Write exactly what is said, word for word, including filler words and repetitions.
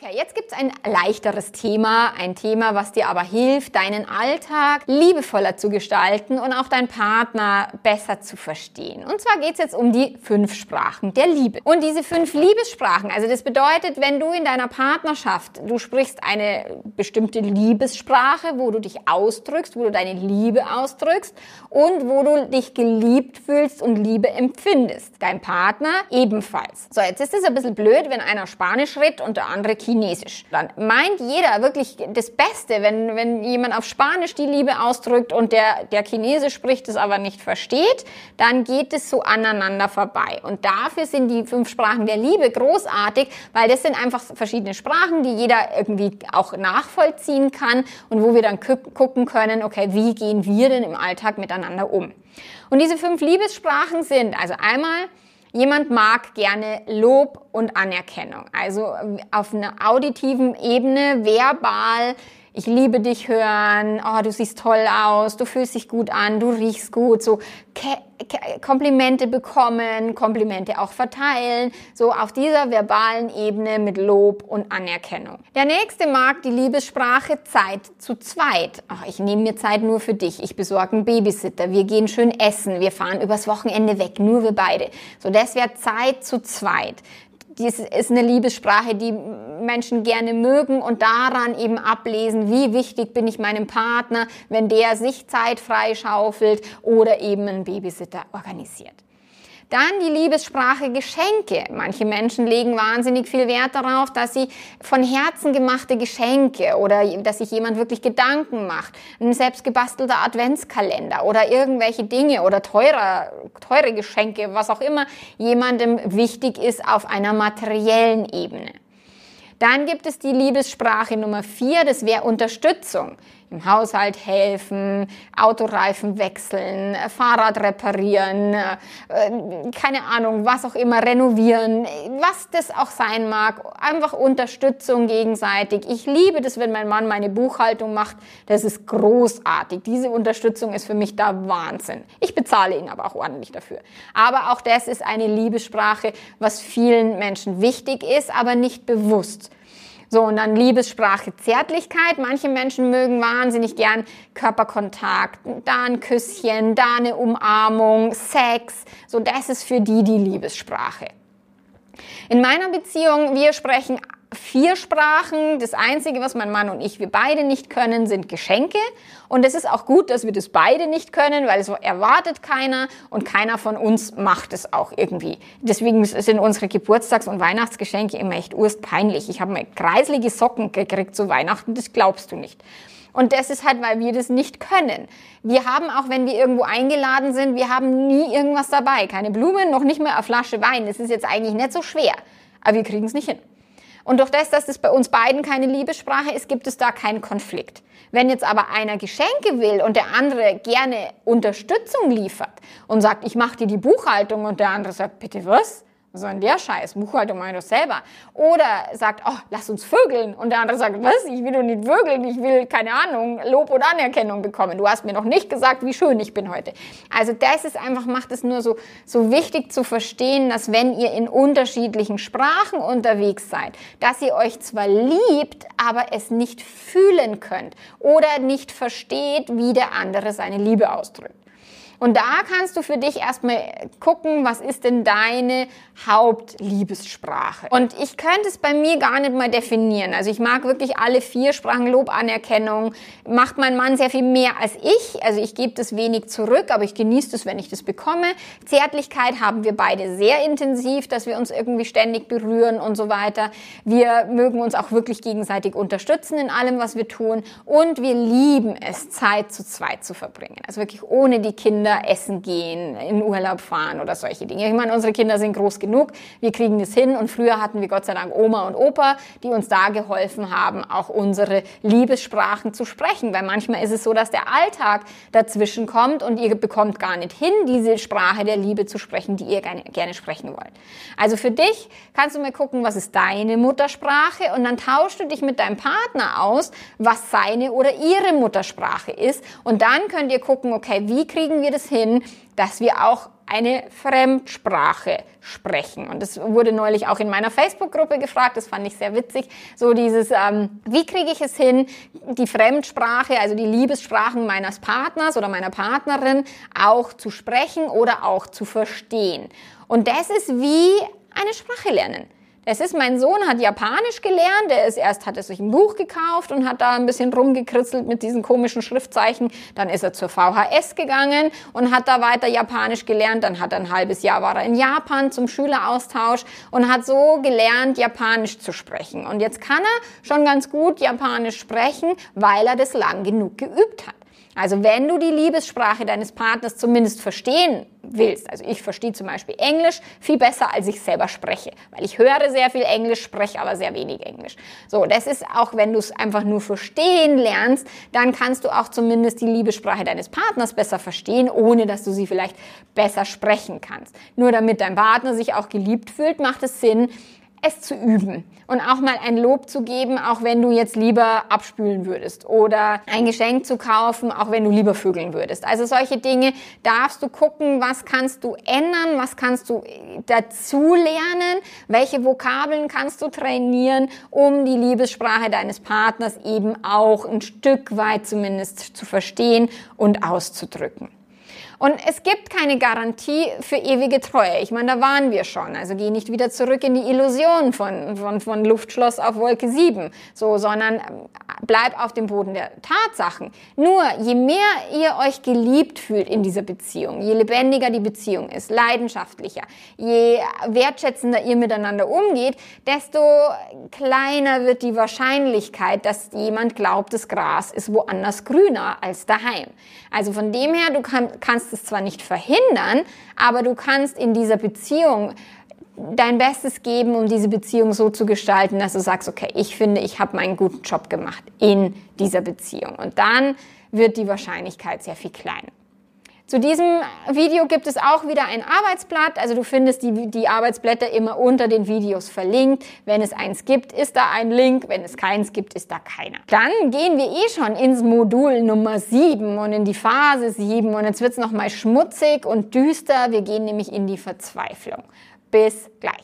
Okay, jetzt gibt's ein leichteres Thema, ein Thema, was dir aber hilft, deinen Alltag liebevoller zu gestalten und auch deinen Partner besser zu verstehen. Und zwar geht's jetzt um die fünf Sprachen der Liebe. Und diese fünf Liebessprachen, also das bedeutet, wenn du in deiner Partnerschaft, du sprichst eine bestimmte Liebessprache, wo du dich ausdrückst, wo du deine Liebe ausdrückst und wo du dich geliebt fühlst und Liebe empfindest. Dein Partner ebenfalls. So, jetzt ist es ein bisschen blöd, wenn einer Spanisch redet und der andere Chinesisch. Dann meint jeder wirklich das Beste, wenn, wenn jemand auf Spanisch die Liebe ausdrückt und der, der Chinesisch spricht, es aber nicht versteht, dann geht es so aneinander vorbei. Und dafür sind die fünf Sprachen der Liebe großartig, weil das sind einfach verschiedene Sprachen, die jeder irgendwie auch nachvollziehen kann und wo wir dann gucken können, okay, wie gehen wir denn im Alltag miteinander um? Und diese fünf Liebessprachen sind also einmal: Jemand mag gerne Lob und Anerkennung, also auf einer auditiven Ebene, verbal, ich liebe dich hören, oh, du siehst toll aus, du fühlst dich gut an, du riechst gut, so Ke- Ke- Komplimente bekommen, Komplimente auch verteilen, so auf dieser verbalen Ebene mit Lob und Anerkennung. Der nächste mag die Liebessprache Zeit zu zweit. Ach, ich nehme mir Zeit nur für dich, ich besorge einen Babysitter, wir gehen schön essen, wir fahren übers Wochenende weg, nur wir beide. So, das wäre Zeit zu zweit. Dies ist eine Liebessprache, die Menschen gerne mögen und daran eben ablesen, wie wichtig bin ich meinem Partner, wenn der sich Zeit freischaufelt oder eben einen Babysitter organisiert. Dann die Liebessprache Geschenke. Manche Menschen legen wahnsinnig viel Wert darauf, dass sie von Herzen gemachte Geschenke oder dass sich jemand wirklich Gedanken macht. Ein selbstgebastelter Adventskalender oder irgendwelche Dinge oder teure, teure Geschenke, was auch immer jemandem wichtig ist auf einer materiellen Ebene. Dann gibt es die Liebessprache Nummer vier, das wäre Unterstützung. Im Haushalt helfen, Autoreifen wechseln, Fahrrad reparieren, keine Ahnung, was auch immer, renovieren, was das auch sein mag. Einfach Unterstützung gegenseitig. Ich liebe das, wenn mein Mann meine Buchhaltung macht. Das ist großartig. Diese Unterstützung ist für mich da Wahnsinn. Ich bezahle ihn aber auch ordentlich dafür. Aber auch das ist eine Liebessprache, was vielen Menschen wichtig ist, aber nicht bewusst. So, und dann Liebessprache Zärtlichkeit. Manche Menschen mögen wahnsinnig gern Körperkontakt, da ein Küsschen, da eine Umarmung, Sex. So, das ist für die die Liebessprache. In meiner Beziehung, wir sprechen vier Sprachen. Das Einzige, was mein Mann und ich, wir beide nicht können, sind Geschenke. Und es ist auch gut, dass wir das beide nicht können, weil so erwartet keiner und keiner von uns macht es auch irgendwie. Deswegen sind unsere Geburtstags- und Weihnachtsgeschenke immer echt urstpeinlich. Ich habe mal kreislige Socken gekriegt zu Weihnachten, das glaubst du nicht. Und das ist halt, weil wir das nicht können. Wir haben auch, wenn wir irgendwo eingeladen sind, wir haben nie irgendwas dabei. Keine Blumen, noch nicht mal eine Flasche Wein. Das ist jetzt eigentlich nicht so schwer. Aber wir kriegen es nicht hin. Und durch das, dass es bei uns beiden keine Liebessprache ist, gibt es da keinen Konflikt. Wenn jetzt aber einer Geschenke will und der andere gerne Unterstützung liefert und sagt, ich mache dir die Buchhaltung und der andere sagt, bitte was? Was soll denn der Scheiß? Buchhaltung mache ich doch selber. Oder sagt, oh, lass uns vögeln. Und der andere sagt, was? Ich will doch nicht vögeln. Ich will, keine Ahnung, Lob und Anerkennung bekommen. Du hast mir noch nicht gesagt, wie schön ich bin heute. Also das ist einfach, macht es nur so, so wichtig zu verstehen, dass wenn ihr in unterschiedlichen Sprachen unterwegs seid, dass ihr euch zwar liebt, aber es nicht fühlen könnt oder nicht versteht, wie der andere seine Liebe ausdrückt. Und da kannst du für dich erstmal gucken, was ist denn deine Hauptliebessprache? Und ich könnte es bei mir gar nicht mal definieren. Also ich mag wirklich alle vier Sprachen. Lob, Anerkennung, macht mein Mann sehr viel mehr als ich. Also ich gebe das wenig zurück, aber ich genieße es, wenn ich das bekomme. Zärtlichkeit haben wir beide sehr intensiv, dass wir uns irgendwie ständig berühren und so weiter. Wir mögen uns auch wirklich gegenseitig unterstützen in allem, was wir tun. Und wir lieben es, Zeit zu zweit zu verbringen. Also wirklich ohne die Kinder essen gehen, in Urlaub fahren oder solche Dinge. Ich meine, unsere Kinder sind groß genug, wir kriegen das hin und früher hatten wir Gott sei Dank Oma und Opa, die uns da geholfen haben, auch unsere Liebessprachen zu sprechen, weil manchmal ist es so, dass der Alltag dazwischen kommt und ihr bekommt gar nicht hin, diese Sprache der Liebe zu sprechen, die ihr gerne, gerne sprechen wollt. Also für dich kannst du mal gucken, was ist deine Muttersprache und dann tauschst du dich mit deinem Partner aus, was seine oder ihre Muttersprache ist und dann könnt ihr gucken, okay, wie kriegen wir das es hin, dass wir auch eine Fremdsprache sprechen. Und das wurde neulich auch in meiner Facebook-Gruppe gefragt, das fand ich sehr witzig. So dieses, ähm, wie kriege ich es hin, die Fremdsprache, also die Liebessprachen meines Partners oder meiner Partnerin auch zu sprechen oder auch zu verstehen. Und das ist wie eine Sprache lernen. Das ist, mein Sohn hat Japanisch gelernt, er ist erst, hat er sich ein Buch gekauft und hat da ein bisschen rumgekritzelt mit diesen komischen Schriftzeichen. Dann ist er zur V H S gegangen und hat da weiter Japanisch gelernt. Dann hat er ein halbes Jahr war er in Japan zum Schüleraustausch und hat so gelernt, Japanisch zu sprechen. Und jetzt kann er schon ganz gut Japanisch sprechen, weil er das lang genug geübt hat. Also wenn du die Liebessprache deines Partners zumindest verstehen willst, also ich verstehe zum Beispiel Englisch viel besser, als ich selber spreche, weil ich höre sehr viel Englisch, spreche aber sehr wenig Englisch. So, das ist auch, wenn du es einfach nur verstehen lernst, dann kannst du auch zumindest die Liebessprache deines Partners besser verstehen, ohne dass du sie vielleicht besser sprechen kannst. Nur damit dein Partner sich auch geliebt fühlt, macht es Sinn, es zu üben und auch mal ein Lob zu geben, auch wenn du jetzt lieber abspülen würdest oder ein Geschenk zu kaufen, auch wenn du lieber vögeln würdest. Also solche Dinge darfst du gucken, was kannst du ändern, was kannst du dazu lernen, welche Vokabeln kannst du trainieren, um die Liebessprache deines Partners eben auch ein Stück weit zumindest zu verstehen und auszudrücken. Und es gibt keine Garantie für ewige Treue. Ich meine, da waren wir schon. Also geh nicht wieder zurück in die Illusion von, von, von Luftschloss auf Wolke sieben, so, sondern bleib auf dem Boden der Tatsachen. Nur, je mehr ihr euch geliebt fühlt in dieser Beziehung, je lebendiger die Beziehung ist, leidenschaftlicher, je wertschätzender ihr miteinander umgeht, desto kleiner wird die Wahrscheinlichkeit, dass jemand glaubt, das Gras ist woanders grüner als daheim. Also von dem her, du kann, kannst es zwar nicht verhindern, aber du kannst in dieser Beziehung dein Bestes geben, um diese Beziehung so zu gestalten, dass du sagst, okay, ich finde, ich habe meinen guten Job gemacht in dieser Beziehung. Und dann wird die Wahrscheinlichkeit sehr viel kleiner. Zu diesem Video gibt es auch wieder ein Arbeitsblatt, also du findest die, die Arbeitsblätter immer unter den Videos verlinkt. Wenn es eins gibt, ist da ein Link, wenn es keins gibt, ist da keiner. Dann gehen wir eh schon ins Modul Nummer sieben und in die Phase sieben und jetzt wird es nochmal schmutzig und düster, wir gehen nämlich in die Verzweiflung. Bis gleich.